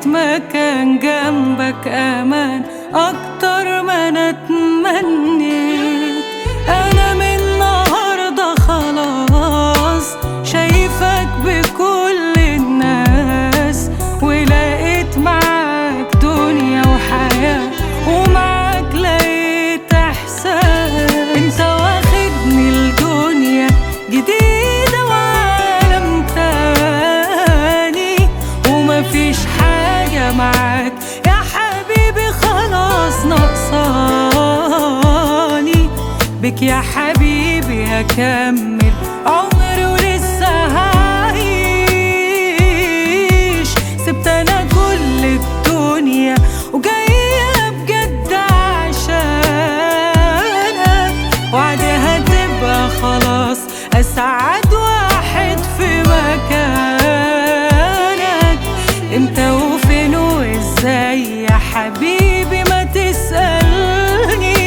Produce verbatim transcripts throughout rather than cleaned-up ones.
لقيت مكان جنبك أمان أكتر ما أنا اتمنيت. أنا من النهاردة خلاص شايفك بكل الناس، ولقيت معاك دنيا وحياة، ومعاك لقيت إحساس. انت واخدني الدنيا جديدة وعالم تاني، ومفيش حاجة معاك يا حبيبي خلاص ناقصاني. بك يا حبيبي هكمل عمري ولسه هعيش. سبت انا كل الدنيا وجاية بجد عشانك، وعدها تبقى خلاص اسعد واحد في مكانك. امتى وفين وازاي يا حبيبي ما تسألنيش.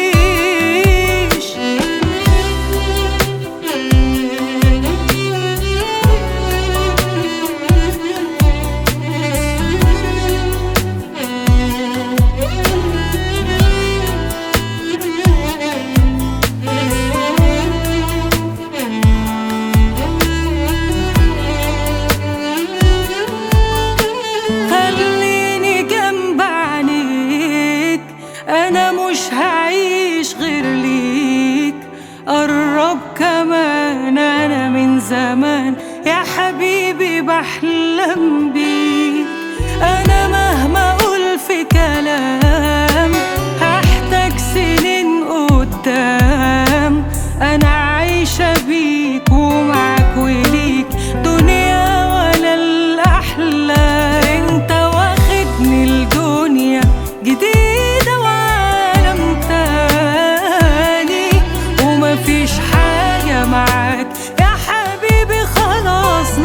خليني جنب عينيك، أنا مش هعيش غير ليك. قرب كمان، أنا من زمان يا حبيبي بحلم بيك. أنا مهما أقول في كلام هحتاج سنين قدام، أنا عايشة بيك ومعاك وليك دنيا ولا الأحلام. انت واخدني الدنيا جديدة وعالم تاني، ومفيش حاجة معاك يا حبيبي خلاص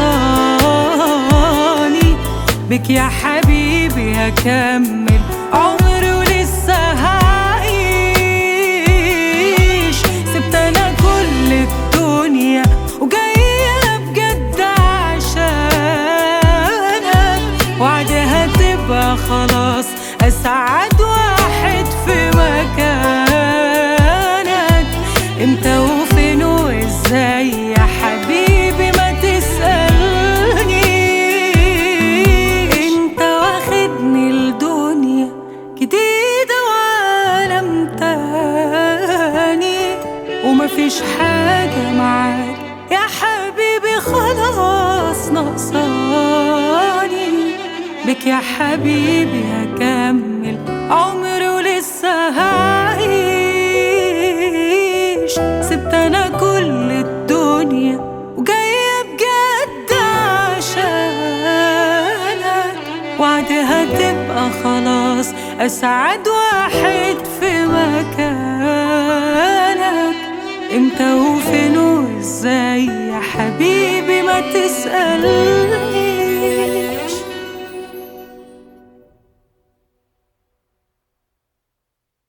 ناقصاني. بك يا حبيبي هكمل عمري ولسه هعيش. سبت انا كل الدنيا وجاية بجد عشانك، وعدها تبقى خلاص اسعد واحد في مكانك. امتى وفين وازاي يا حبيبي ما تسألني. انت واخدني الدنيا جديدة وعالم تاني، ومفيش حاجة معاك يا حبيبي خلاص ناقصاني. بك يا حبيبي هكمل عمري ولسه هعيش. سبت انا كل الدنيا وجاية بجد عشانك، وعدها تبقى خلاص اسعد واحد في مكانك. امتى وفين وازاي يا حبيبي ما تسأل